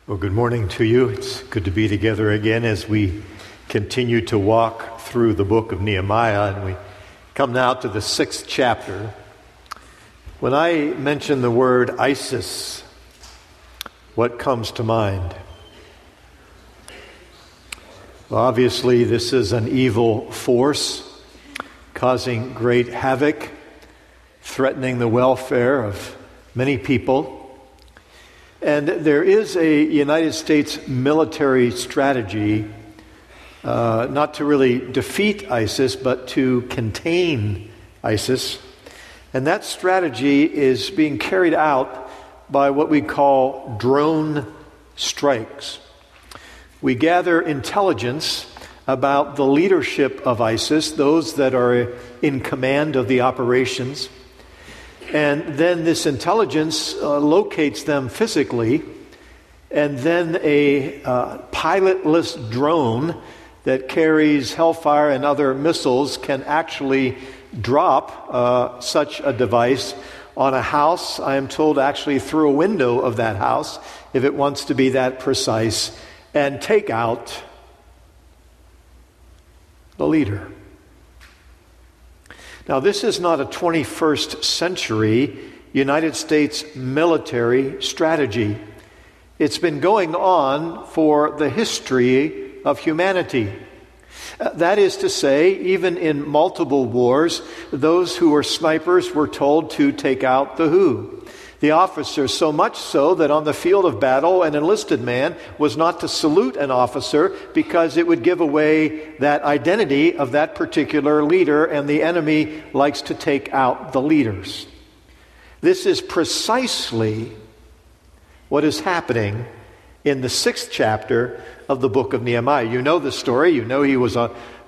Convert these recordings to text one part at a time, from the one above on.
Well, good morning to you. It's good to be together again as we continue to walk through the book of Nehemiah, and we come now to the 6th chapter. When I mention the word ISIS, what comes to mind? Well, obviously, this is an evil force causing great havoc, threatening the welfare of many people. And there is a United States military strategy, not to really defeat ISIS, but to contain ISIS. And that strategy is being carried out by what we call drone strikes. We gather intelligence about the leadership of ISIS, those that are in command of the operations. And then this intelligence locates them physically, and then a pilotless drone that carries Hellfire and other missiles can actually drop such a device on a house, I am told actually through a window of that house, if it wants to be that precise, and take out the leader. Now, this is not a 21st century United States military strategy. It's been going on for the history of humanity. That is to say, even in multiple wars, those who were snipers were told to take out the who? The officer, so much so that on the field of battle, an enlisted man was not to salute an officer because it would give away that identity of that particular leader, and the enemy likes to take out the leaders. This is precisely what is happening in the 6th chapter of the book of Nehemiah. You know the story. You know he was a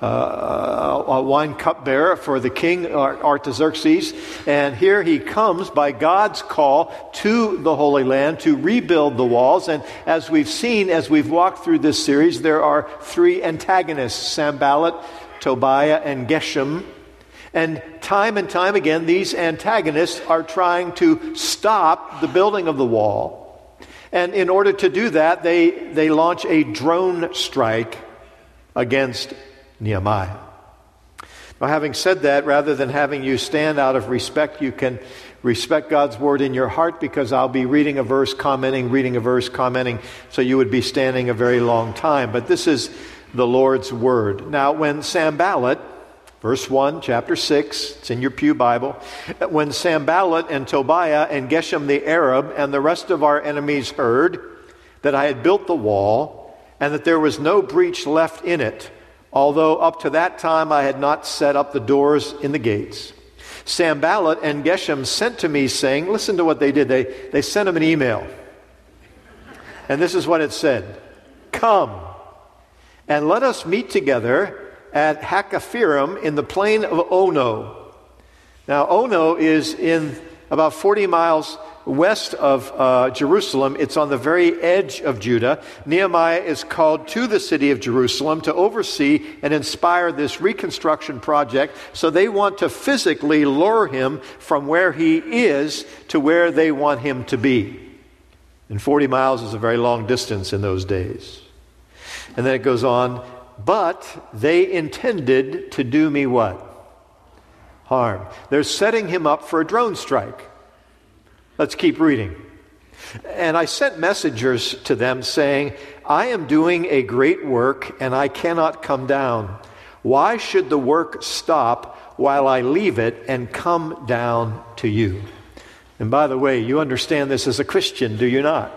wine cupbearer for the king Artaxerxes, and here he comes by God's call to the Holy Land to rebuild the walls. And as we've seen, as we've walked through this series, there are three antagonists: Sanballat, Tobiah, and Geshem. And time again, these antagonists are trying to stop the building of the wall. And in order to do that, they launch a drone strike against Nehemiah. Now, having said that, rather than having you stand out of respect, you can respect God's word in your heart, because I'll be reading a verse, commenting, so you would be standing a very long time. But this is the Lord's word. Now, when Sanballat, verse 1, chapter 6, it's in your pew Bible. When Sanballat and Tobiah and Geshem the Arab and the rest of our enemies heard that I had built the wall and that there was no breach left in it, although up to that time I had not set up the doors in the gates, Sanballat and Geshem sent to me saying, listen to what they did. They sent him an email. And this is what it said: "Come and let us meet together at Hakkephirim in the plain of Ono." Now, Ono is in about 40 miles west of Jerusalem. It's on the very edge of Judah. Nehemiah is called to the city of Jerusalem to oversee and inspire this reconstruction project. So they want to physically lure him from where he is to where they want him to be. And 40 miles is a very long distance in those days. And then it goes on, but they intended to do me what? Harm. They're setting him up for a drone strike. Let's keep reading. "And I sent messengers to them saying, I am doing a great work and I cannot come down. Why should the work stop while I leave it and come down to you?" And by the way, you understand this as a Christian, do you not?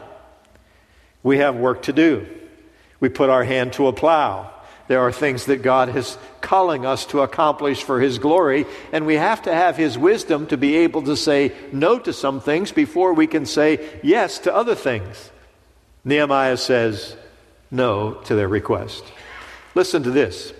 We have work to do. We put our hand to a plow. There are things that God is calling us to accomplish for His glory, and we have to have His wisdom to be able to say no to some things before we can say yes to other things. Nehemiah says no to their request. Listen to this.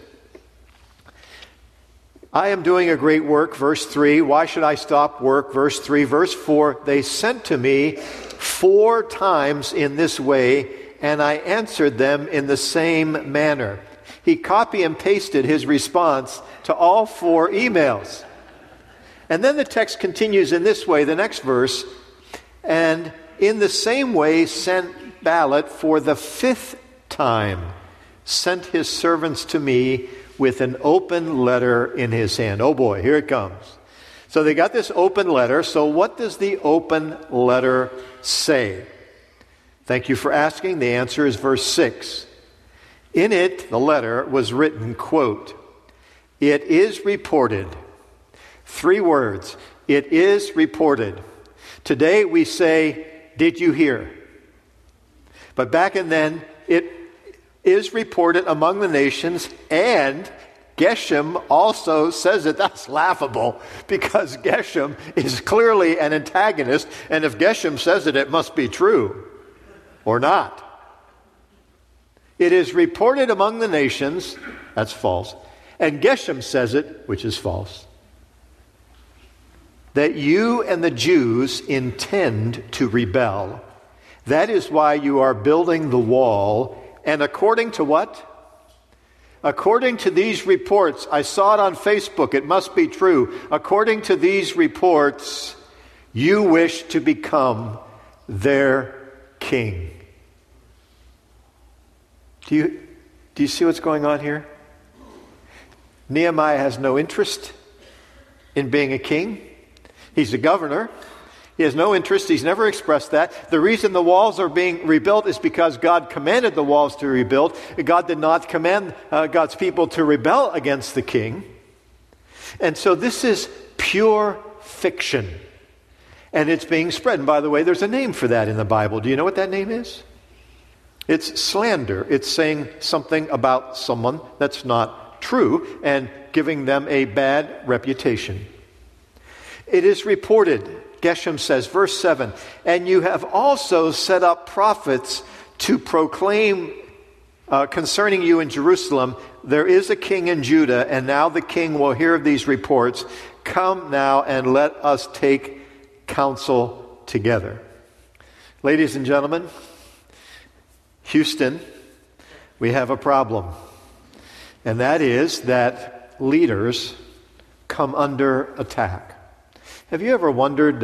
"I am doing a great work," verse 3. "Why should I stop work?" Verse 3. Verse 4. "They sent to me 4 times in this way, and I answered them in the same manner." He copy and pasted his response to all 4 emails. And then the text continues in this way, the next verse, "And in the same way sent Sanballat for the 5th time sent his servants to me with an open letter in his hand. Oh boy, here it comes. So they got this open letter. So what does the open letter say? Thank you for asking. The answer is verse 6. In it, the letter was written, quote, "It is reported." 3 words. It is reported. Today we say, "Did you hear?" But back in then, it is reported among the nations, and Geshem also says it. That's laughable, because Geshem is clearly an antagonist, and if Geshem says it, it must be true, or not. It is reported among the nations, that's false, and Geshem says it, which is false, that you and the Jews intend to rebel. That is why you are building the wall, and according to what? According to these reports, I saw it on Facebook, it must be true. According to these reports, you wish to become their king. Do you see what's going on here? Nehemiah has no interest in being a king. He's a governor. He has no interest. He's never expressed that. The reason the walls are being rebuilt is because God commanded the walls to be rebuilt. God did not command God's people to rebel against the king. And so this is pure fiction. And it's being spread. And by the way, there's a name for that in the Bible. Do you know what that name is? It's slander. It's saying something about someone that's not true and giving them a bad reputation. It is reported, Geshem says, verse 7, and you have also set up prophets to proclaim concerning you in Jerusalem, there is a king in Judah, and now the king will hear of these reports. Come now and let us take counsel together. Ladies and gentlemen, Houston, we have a problem. And that is that leaders come under attack. Have you ever wondered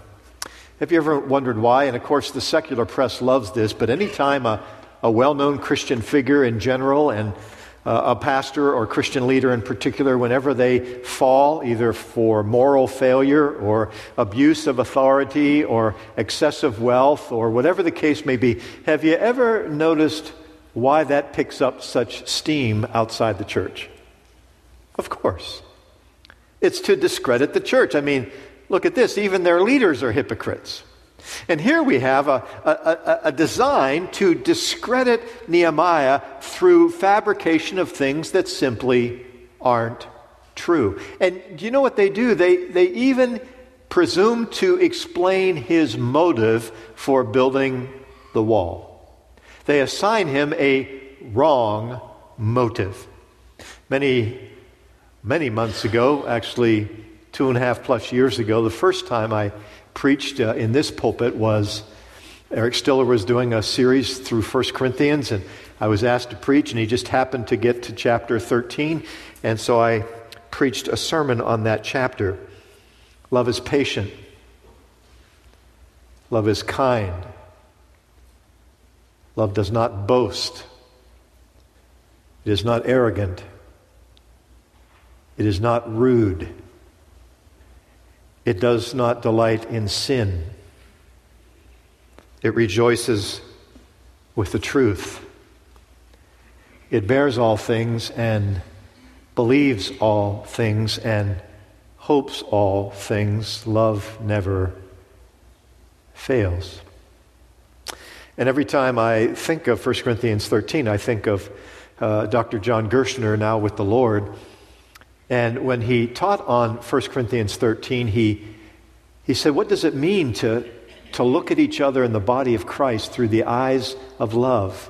why? And of course, the secular press loves this, but anytime a well-known Christian figure in general and a pastor or Christian leader in particular, whenever they fall, either for moral failure or abuse of authority or excessive wealth or whatever the case may be, have you ever noticed why that picks up such steam outside the church? Of course. It's to discredit the church. I mean, look at this. Even their leaders are hypocrites. And here we have a design to discredit Nehemiah through fabrication of things that simply aren't true. And do you know what they do? They even presume to explain his motive for building the wall. They assign him a wrong motive. Many months ago, actually 2.5+ years ago, the first time I preached in this pulpit was Eric Stiller was doing a series through 1 Corinthians, and I was asked to preach, and he just happened to get to chapter 13, and so I preached a sermon on that chapter. Love is patient. Love is kind. Love does not boast. It is not arrogant. It is not rude. It does not delight in sin. It rejoices with the truth. It bears all things and believes all things and hopes all things. Love never fails. And every time I think of 1 Corinthians 13, I think of Dr. John Gershner, now with the Lord. And when he taught on 1 Corinthians 13, he said, what does it mean to look at each other in the body of Christ through the eyes of love?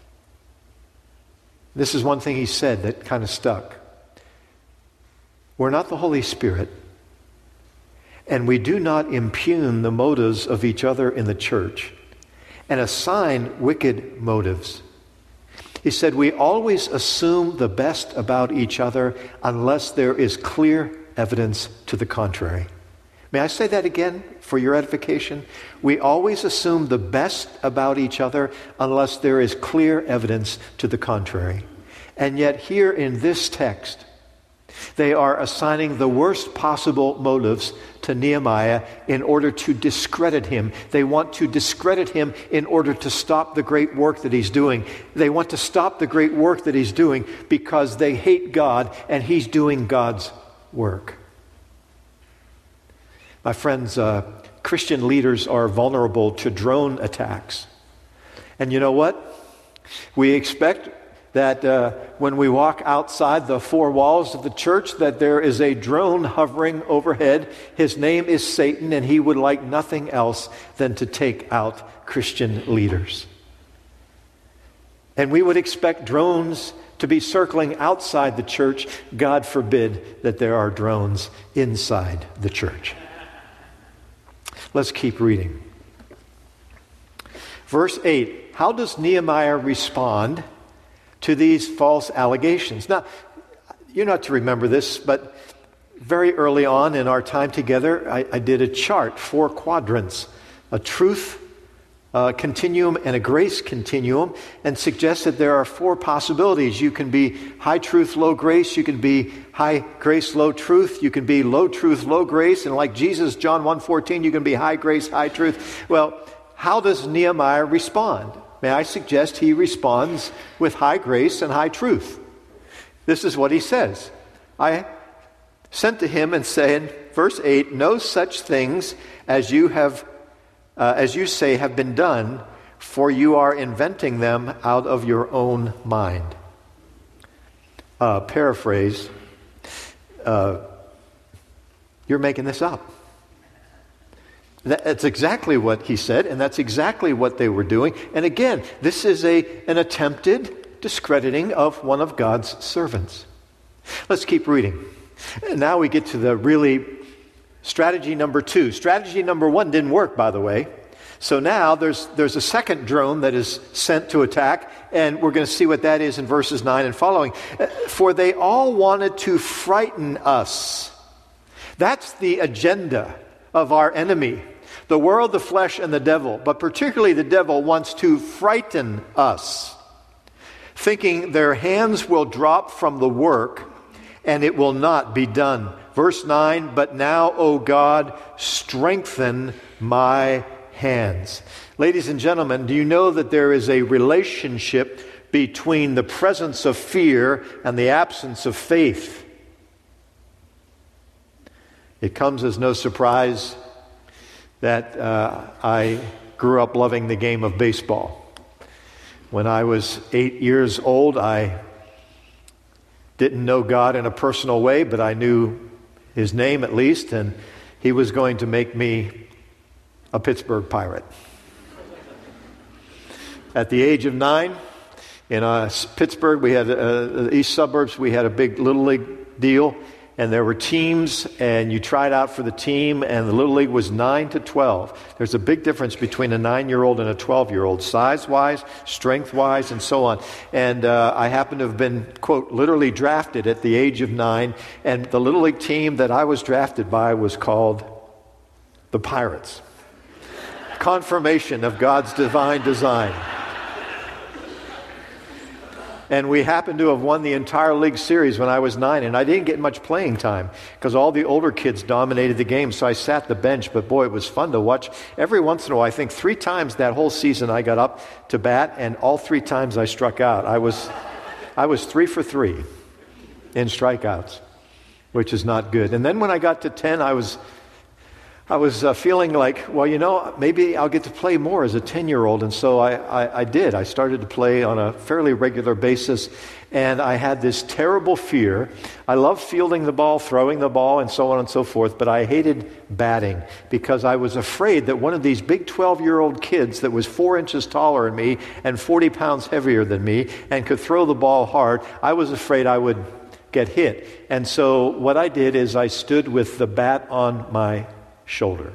This is one thing he said that kind of stuck. We're not the Holy Spirit, and we do not impugn the motives of each other in the church and assign wicked motives. He said, we always assume the best about each other unless there is clear evidence to the contrary. May I say that again for your edification? We always assume the best about each other unless there is clear evidence to the contrary. And yet here in this text, they are assigning the worst possible motives to Nehemiah in order to discredit him. They want to discredit him in order to stop the great work that he's doing. They want to stop the great work that he's doing because they hate God and he's doing God's work. My friends, Christian leaders are vulnerable to drone attacks. And you know what? We expect that when we walk outside the four walls of the church, that there is a drone hovering overhead. His name is Satan, and he would like nothing else than to take out Christian leaders. And we would expect drones to be circling outside the church. God forbid that there are drones inside the church. Let's keep reading. Verse 8, how does Nehemiah respond to these false allegations? Now, you're not to remember this, but very early on in our time together, I did a chart, 4 quadrants, a truth continuum and a grace continuum, and suggested there are 4 possibilities. You can be high truth, low grace. You can be high grace, low truth. You can be low truth, low grace. And like Jesus, John 1:14, you can be high grace, high truth. Well, how does Nehemiah respond? May I suggest he responds with high grace and high truth. This is what he says. I sent to him and said, verse 8, no such things as you say have been done, for you are inventing them out of your own mind. Paraphrase, you're making this up. That's exactly what he said, and that's exactly what they were doing. And again, this is an attempted discrediting of one of God's servants. Let's keep reading. And now we get to the really strategy number 2. Strategy number 1 didn't work, by the way. So now there's a second drone that is sent to attack, and we're going to see what that is in verses 9 and following. For they all wanted to frighten us. That's the agenda of our enemy. The world, the flesh, and the devil. But particularly the devil wants to frighten us, thinking their hands will drop from the work and it will not be done. Verse 9, but now, O God, strengthen my hands. Ladies and gentlemen, do you know that there is a relationship between the presence of fear and the absence of faith? It comes as no surprise that I grew up loving the game of baseball. When I was 8 years old, I didn't know God in a personal way, but I knew His name at least, and He was going to make me a Pittsburgh Pirate. At the age of 9, in Pittsburgh, we had the east suburbs, we had a big Little League deal, and there were teams, and you tried out for the team, and the Little League was 9 to 12. There's a big difference between a 9-year-old and a 12-year-old, size-wise, strength-wise, and so on. And I happened to have been, quote, literally drafted at the age of 9, and the Little League team that I was drafted by was called the Pirates. Confirmation of God's divine design. And we happened to have won the entire league series when I was 9, and I didn't get much playing time because all the older kids dominated the game, so I sat the bench, but boy, it was fun to watch. Every once in a while, I think 3 times that whole season I got up to bat, and all 3 times I struck out. I was 3 for 3 in strikeouts, which is not good. And then when I got to 10, I was feeling like, well, you know, maybe I'll get to play more as a 10-year-old. And so I did. I started to play on a fairly regular basis. And I had this terrible fear. I loved fielding the ball, throwing the ball, and so on and so forth. But I hated batting because I was afraid that one of these big 12-year-old kids that was 4 inches taller than me and 40 pounds heavier than me and could throw the ball hard, I was afraid I would get hit. And so what I did is I stood with the bat on my shoulder.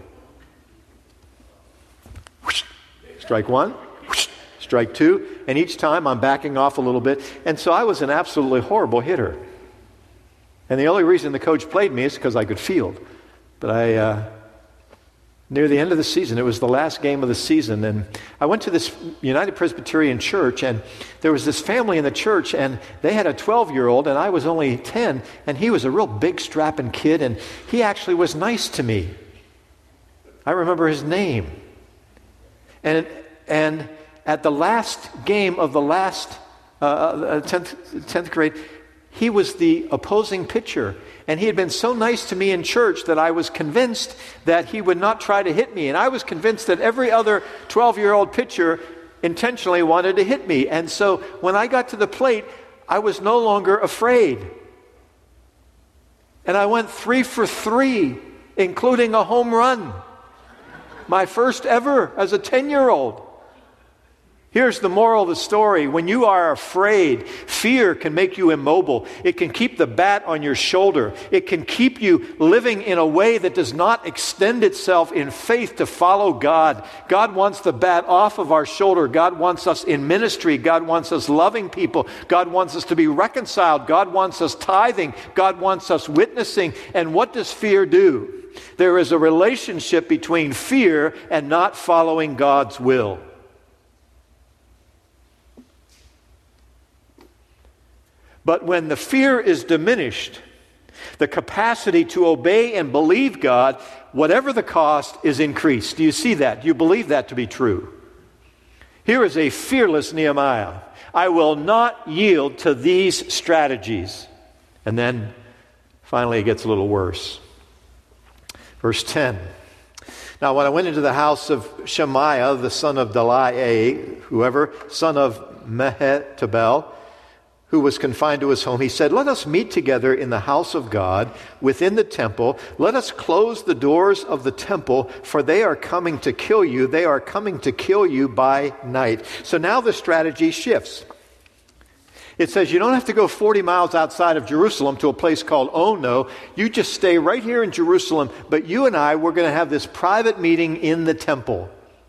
Strike 1, strike 2, and each time I'm backing off a little bit. And so I was an absolutely horrible hitter. And the only reason the coach played me is because I could field. But near the end of the season. It was the last game of the season. And I went to this United Presbyterian church, and there was this family in the church, and they had a 12-year-old, and I was only 10, and he was a real big, strapping kid, and he actually was nice to me. I remember his name. And at the last game of the last 10th grade, he was the opposing pitcher. And he had been so nice to me in church that I was convinced that he would not try to hit me. And I was convinced that every other 12-year-old pitcher intentionally wanted to hit me. And so when I got to the plate, I was no longer afraid. And I went 3 for 3, including a home run. My first ever as a 10-year-old. Here's the moral of the story. When you are afraid, fear can make you immobile. It can keep the bat on your shoulder. It can keep you living in a way that does not extend itself in faith to follow God. God wants the bat off of our shoulder. God wants us in ministry. God wants us loving people. God wants us to be reconciled. God wants us tithing. God wants us witnessing. And what does fear do? There is a relationship between fear and not following God's will. But when the fear is diminished, the capacity to obey and believe God, whatever the cost, is increased. Do you see that? Do you believe that to be true? Here is a fearless Nehemiah. I will not yield to these strategies. And then finally it gets a little worse. Verse 10. Now when I went into the house of Shemaiah, the son of Delaiah, son of Mehetabel, who was confined to his home, he said, let us meet together in the house of God within the temple. Let us close the doors of the temple, for they are coming to kill you. They are coming to kill you by night. So now the strategy shifts. It says you don't have to go 40 miles outside of Jerusalem to a place called Ono. You just stay right here in Jerusalem. But you and I, we're going to have this private meeting in the temple.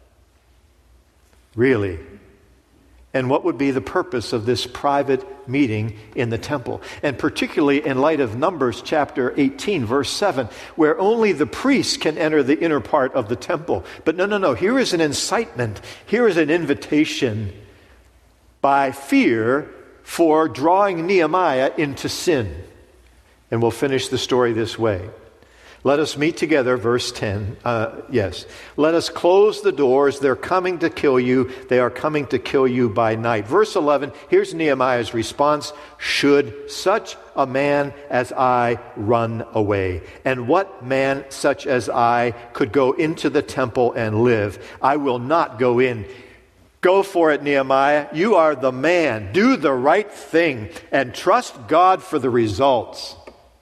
Really? And what would be the purpose of this private meeting in the temple? And particularly in light of Numbers chapter 18, verse 7, where only the priests can enter the inner part of the temple. But no. Here is an incitement. Here is an invitation by fear for drawing Nehemiah into sin. And we'll finish the story this way. Let us meet together, verse 10. Let us close the doors. They're coming to kill you. They are coming to kill you by night. Verse 11, here's Nehemiah's response. Should such a man as I run away? And what man such as I could go into the temple and live? I will not go in. Go for it, Nehemiah. You are the man. Do the right thing and trust God for the results.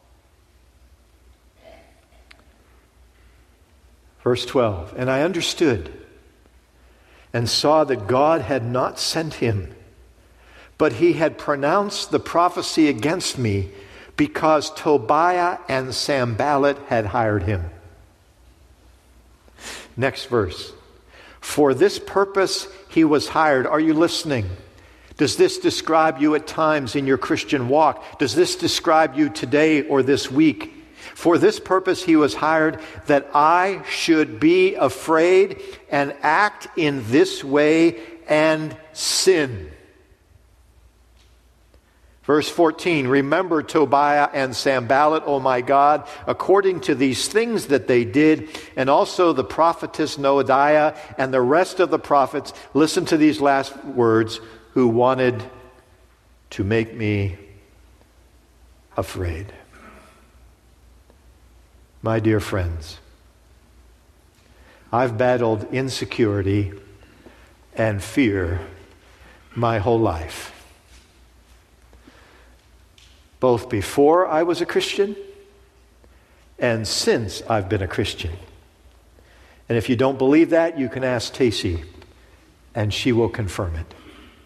Verse 12, and I understood and saw that God had not sent him, but he had pronounced the prophecy against me because Tobiah and Sanballat had hired him. Next verse. For this purpose he was hired. Are you listening? Does this describe you at times in your Christian walk? Does this describe you today or this week? For this purpose he was hired, that I should be afraid and act in this way and sin. Verse 14, remember Tobiah and Sanballat, O my God, according to these things that they did, and also the prophetess Noadiah and the rest of the prophets, listen to these last words, who wanted to make me afraid. My dear friends, I've battled insecurity and fear my whole life. Both before I was a Christian and since I've been a Christian. And if you don't believe that, you can ask Tacy, and she will confirm it.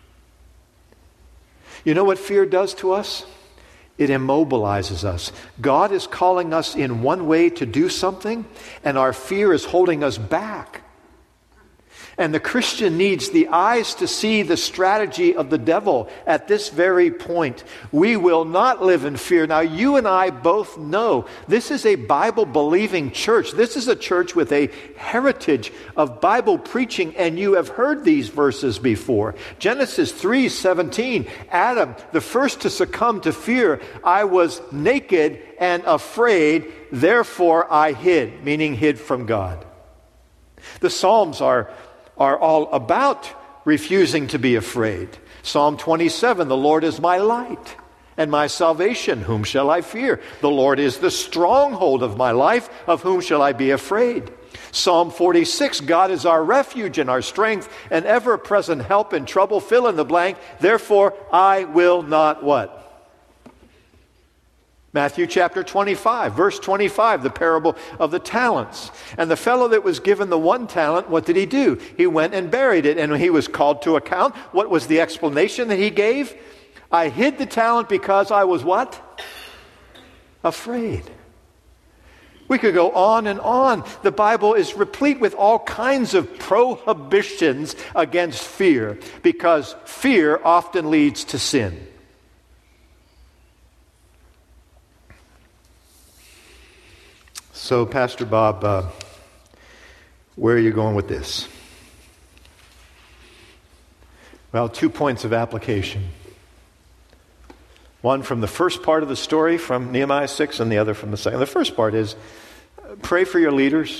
You know what fear does to us? It immobilizes us. God is calling us in one way to do something, and our fear is holding us back. And the Christian needs the eyes to see the strategy of the devil at this very point. We will not live in fear. Now, you and I both know this is a Bible-believing church. This is a church with a heritage of Bible preaching, and you have heard these verses before. Genesis 3:17, Adam, the first to succumb to fear, I was naked and afraid, therefore I hid, meaning hid from God. The Psalms are all about refusing to be afraid. Psalm 27, the Lord is my light and my salvation. Whom shall I fear? The Lord is the stronghold of my life. Of whom shall I be afraid? Psalm 46, God is our refuge and our strength, an ever-present help in trouble. Fill in the blank. Therefore, I will not what? Matthew chapter 25, verse 25, the parable of the talents. And the fellow that was given the 1 talent, what did he do? He went and buried it. And when he was called to account, what was the explanation that he gave? I hid the talent because I was what? Afraid. We could go on and on. The Bible is replete with all kinds of prohibitions against fear, because fear often leads to sin. So, Pastor Bob, where are you going with this? Well, 2 points of application. One from the first part of the story from Nehemiah 6 and the other from the second. The first part is pray for your leaders.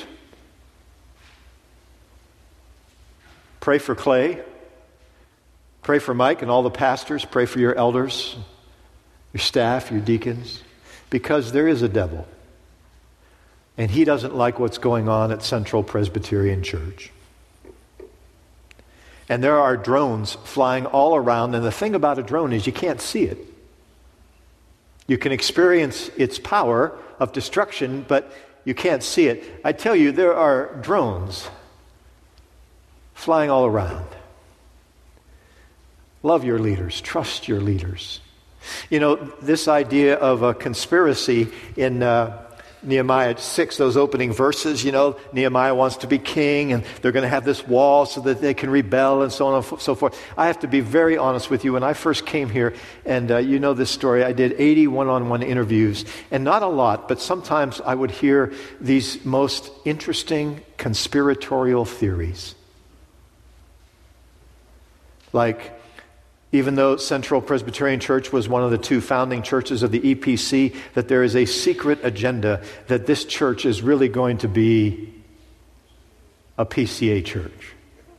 Pray for Clay. Pray for Mike and all the pastors. Pray for your elders, your staff, your deacons, because there is a devil. And he doesn't like what's going on at Central Presbyterian Church. And there are drones flying all around. And the thing about a drone is you can't see it. You can experience its power of destruction, but you can't see it. I tell you, there are drones flying all around. Love your leaders. Trust your leaders. You know, this idea of a conspiracy in Nehemiah 6, those opening verses, you know, Nehemiah wants to be king and they're going to have this wall so that they can rebel and so on and so forth. I have to be very honest with you. When I first came here, and you know this story, I did 80 one-on-one interviews, and not a lot, but sometimes I would hear these most interesting conspiratorial theories. Like, even though Central Presbyterian Church was one of the 2 founding churches of the EPC, that there is a secret agenda that this church is really going to be a PCA church.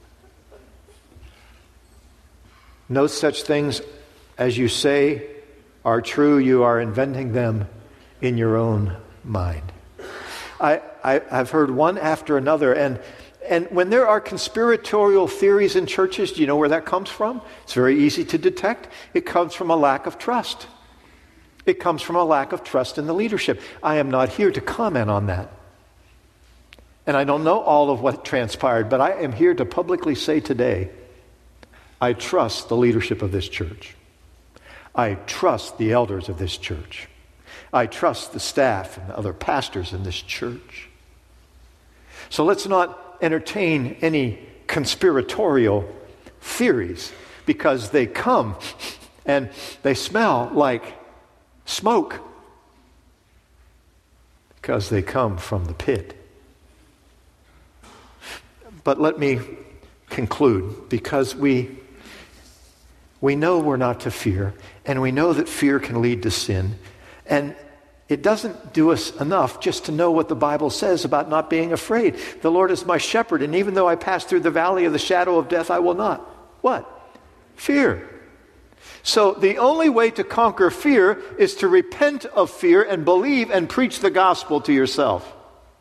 No such things as you say are true. You are inventing them in your own mind. I've heard one after another, and when there are conspiratorial theories in churches, do you know where that comes from? It's very easy to detect. It comes from a lack of trust. It comes from a lack of trust in the leadership. I am not here to comment on that. And I don't know all of what transpired, but I am here to publicly say today, I trust the leadership of this church. I trust the elders of this church. I trust the staff and the other pastors in this church. So let's not entertain any conspiratorial theories, because they come and they smell like smoke, because they come from the pit. But let me conclude, because we know we're not to fear, and we know that fear can lead to sin, and it doesn't do us enough just to know what the Bible says about not being afraid. The Lord is my shepherd, and even though I pass through the valley of the shadow of death, I will not. What? Fear. So the only way to conquer fear is to repent of fear and believe and preach the gospel to yourself.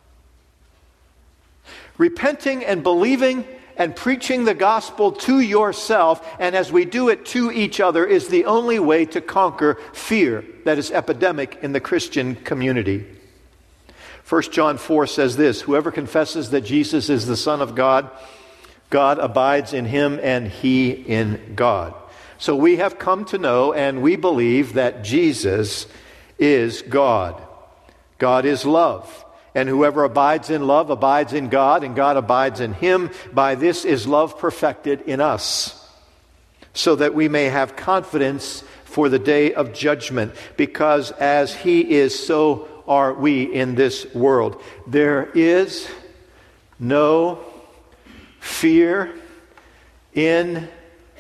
Repenting and believing and preaching the gospel to yourself, and as we do it to each other, is the only way to conquer fear that is epidemic in the Christian community. 1 John 4 says this, whoever confesses that Jesus is the Son of God, God abides in him and he in God. So we have come to know and we believe that Jesus is God. God is love. And whoever abides in love abides in God, and God abides in him. By this is love perfected in us, so that we may have confidence for the day of judgment, because as he is, so are we in this world. There is no fear in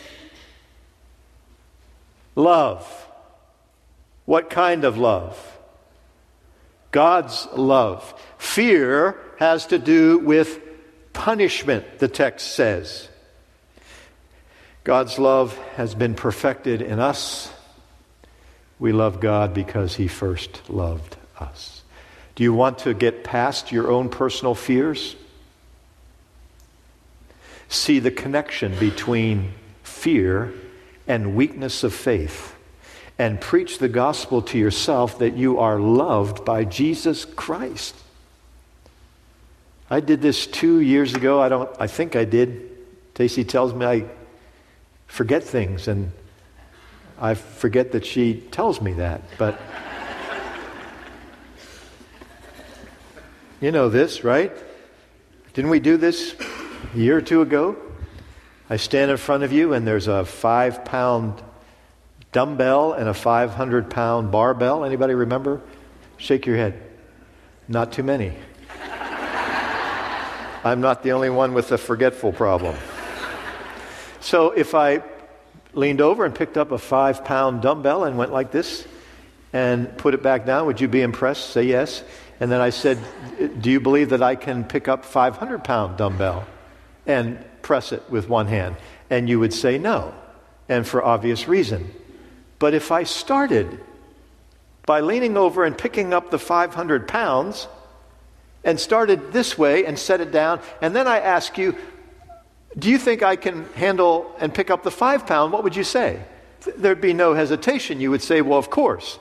love. What kind of love? God's love. Fear has to do with punishment, the text says. God's love has been perfected in us. We love God because he first loved us. Do you want to get past your own personal fears? See the connection between fear and weakness of faith, and preach the gospel to yourself that you are loved by Jesus Christ. I did this 2 years ago. I think I did. Stacy tells me I forget things, and I forget that she tells me that. But you know this, right? Didn't we do this a year or two ago? I stand in front of you, and there's a 5-pound dumbbell and a 500-pound barbell. Anybody remember? Shake your head. Not too many. I'm not the only one with a forgetful problem. So if I leaned over and picked up a 5-pound dumbbell and went like this and put it back down, would you be impressed? Say yes. And then I said, do you believe that I can pick up 500-pound dumbbell and press it with one hand? And you would say no, and for obvious reason. But if I started by leaning over and picking up the 500 pounds and started this way and set it down, and then I ask you, do you think I can handle and pick up the 5-pound? What would you say? There'd be no hesitation. You would say, well, of course.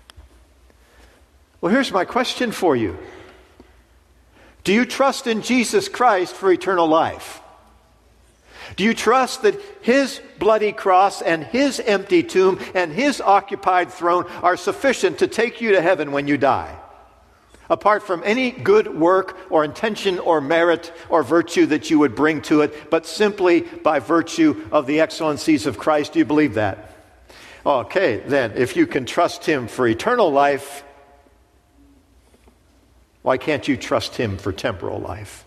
Well, here's my question for you. Do you trust in Jesus Christ for eternal life? Do you trust that his bloody cross and his empty tomb and his occupied throne are sufficient to take you to heaven when you die? Apart from any good work or intention or merit or virtue that you would bring to it, but simply by virtue of the excellencies of Christ. Do you believe that? Okay, then, if you can trust him for eternal life, why can't you trust him for temporal life?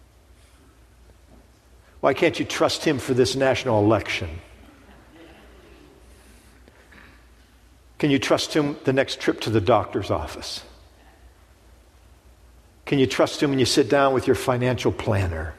Why can't you trust him for this national election? Can you trust him the next trip to the doctor's office? Can you trust him when you sit down with your financial planner?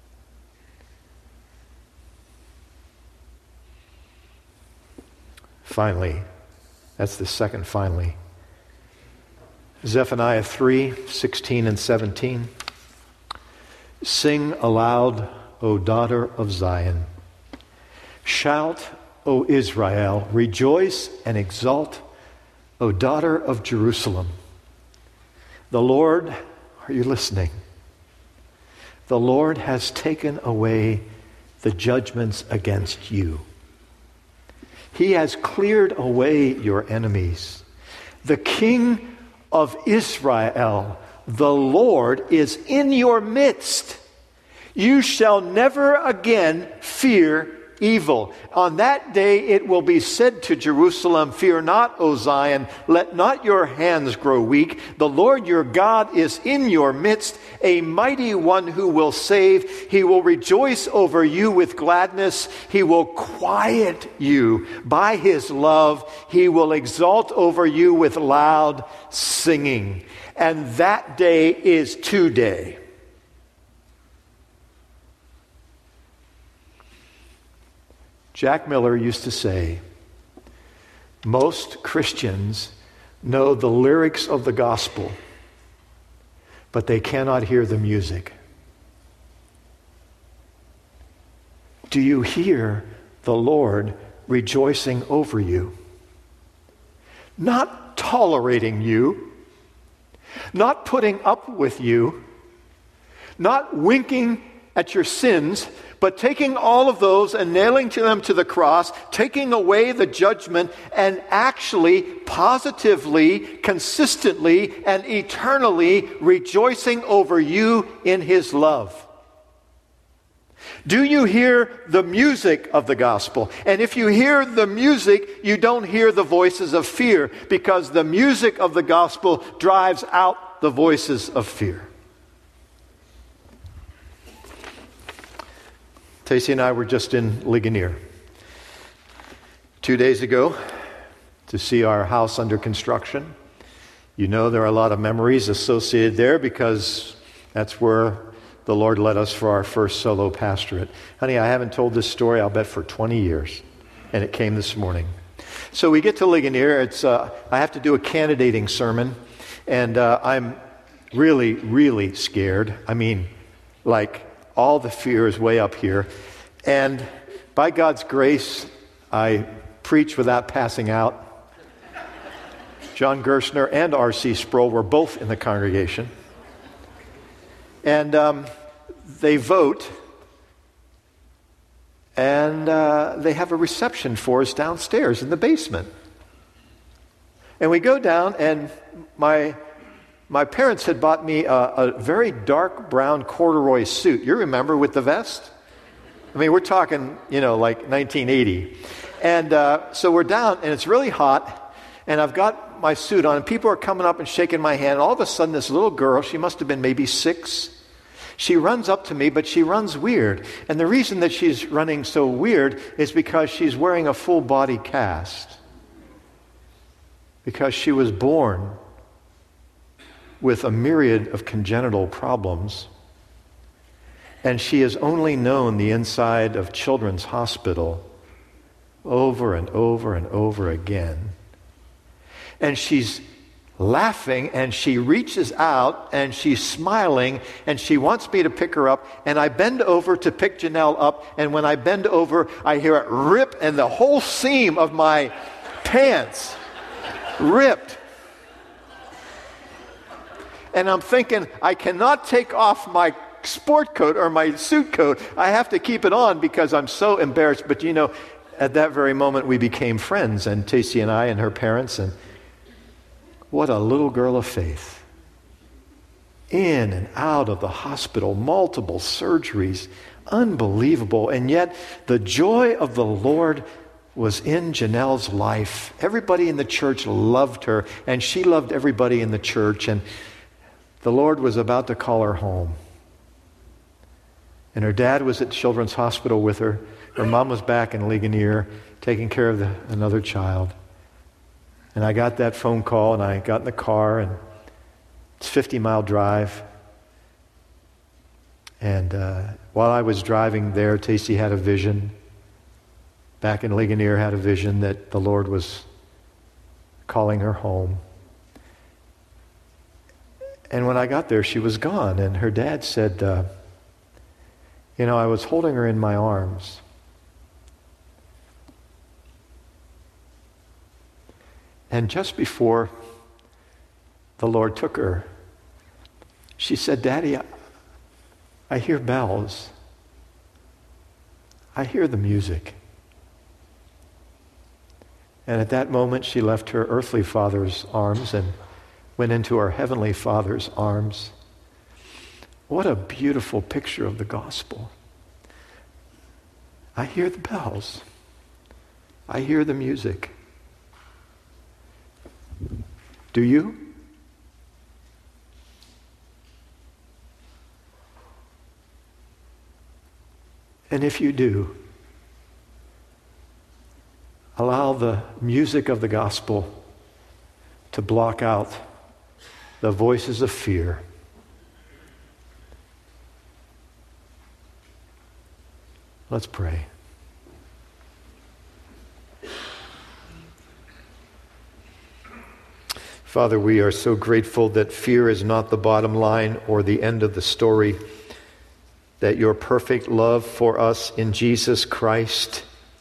Finally, that's the second finally. Zephaniah 3:16 and 17. Sing aloud, O daughter of Zion. Shout, O Israel. Rejoice and exult, O daughter of Jerusalem. The Lord, are you listening? The Lord has taken away the judgments against you. He has cleared away your enemies. The King of Israel, the Lord, is in your midst. You shall never again fear evil. On that day it will be said to Jerusalem, fear not, O Zion, let not your hands grow weak. The Lord your God is in your midst, a mighty one who will save. He will rejoice over you with gladness. He will quiet you by his love. He will exalt over you with loud singing. And that day is today. Jack Miller used to say, most Christians know the lyrics of the gospel, but they cannot hear the music. Do you hear the Lord rejoicing over you? Not tolerating you, not putting up with you, not winking at your sins, But taking all of those and nailing them to the cross, taking away the judgment, and actually, positively, consistently, and eternally rejoicing over you in His love. Do you hear the music of the gospel? And if you hear the music, you don't hear the voices of fear, because the music of the gospel drives out the voices of fear. Tacey and I were just in Ligonier 2 days ago to see our house under construction. You know, there are a lot of memories associated there because that's where the Lord led us for our first solo pastorate. Honey, I haven't told this story, I'll bet, for 20 years. And it came this morning. So we get to Ligonier. I have to do a candidating sermon. And I'm really, really scared. I mean, like, all the fear is way up here. And by God's grace, I preach without passing out. John Gerstner and R.C. Sproul were both in the congregation. And they vote, and they have a reception for us downstairs in the basement. And we go down, and my parents had bought me a very dark brown corduroy suit. You remember, with the vest? I mean, we're talking, like 1980. And so we're down, and it's really hot, and I've got my suit on, and people are coming up and shaking my hand. And all of a sudden, this little girl, she must have been maybe 6, she runs up to me, but she runs weird. And the reason that she's running so weird is because she's wearing a full body cast. Because she was born with a myriad of congenital problems. And she has only known the inside of Children's Hospital over and over and over again. And she's laughing, and she reaches out, and she's smiling, and she wants me to pick her up, and I bend over to pick Janelle up, and when I bend over, I hear it rip, and the whole seam of my pants ripped. And I'm thinking, I cannot take off my sport coat or my suit coat. I have to keep it on because I'm so embarrassed. But at that very moment, we became friends, and Tacey and I and her parents, and what a little girl of faith. In and out of the hospital, multiple surgeries, unbelievable. And yet, the joy of the Lord was in Janelle's life. Everybody in the church loved her, and she loved everybody in the church. And the Lord was about to call her home. And her dad was at Children's Hospital with her. Her mom was back in Ligonier taking care of another child. And I got that phone call, and I got in the car, and it's a 50-mile drive. And while I was driving there, Tacey had a vision. Back in Ligonier, had a vision that the Lord was calling her home. And when I got there, she was gone. And her dad said, I was holding her in my arms. And just before the Lord took her, she said, "Daddy, I hear bells. I hear the music." And at that moment, she left her earthly father's arms and went into her heavenly Father's arms. What a beautiful picture of the gospel. I hear the bells. I hear the music. Do you? And if you do, allow the music of the gospel to block out the voices of fear. Let's pray. Father, we are so grateful that fear is not the bottom line or the end of the story, that your perfect love for us in Jesus Christ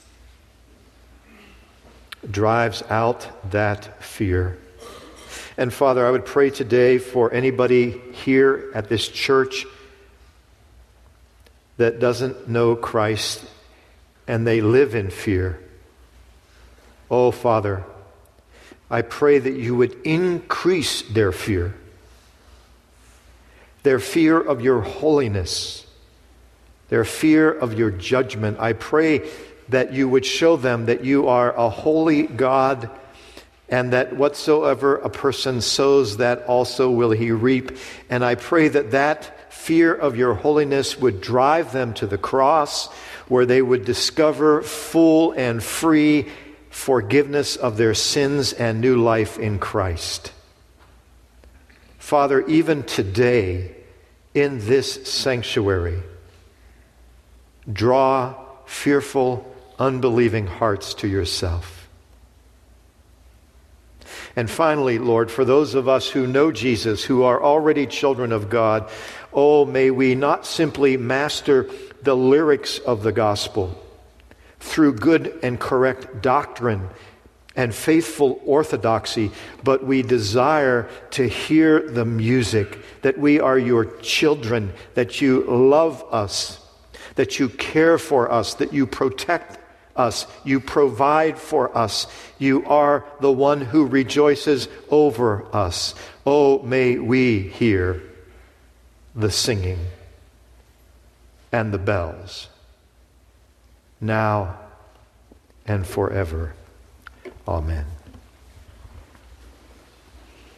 drives out that fear. And Father, I would pray today for anybody here at this church that doesn't know Christ and they live in fear. Oh, Father, I pray that you would increase their fear of your holiness, their fear of your judgment. I pray that you would show them that you are a holy God, and that whatsoever a person sows, that also will he reap. And I pray that that fear of your holiness would drive them to the cross, where they would discover full and free forgiveness of their sins and new life in Christ. Father, even today in this sanctuary, draw fearful, unbelieving hearts to yourself. And finally, Lord, for those of us who know Jesus, who are already children of God, oh, may we not simply master the lyrics of the gospel through good and correct doctrine and faithful orthodoxy, but we desire to hear the music, that we are your children, that you love us, that you care for us, that you protect us, you provide for us. You are the one who rejoices over us. Oh, may we hear the singing and the bells, now and forever. Amen.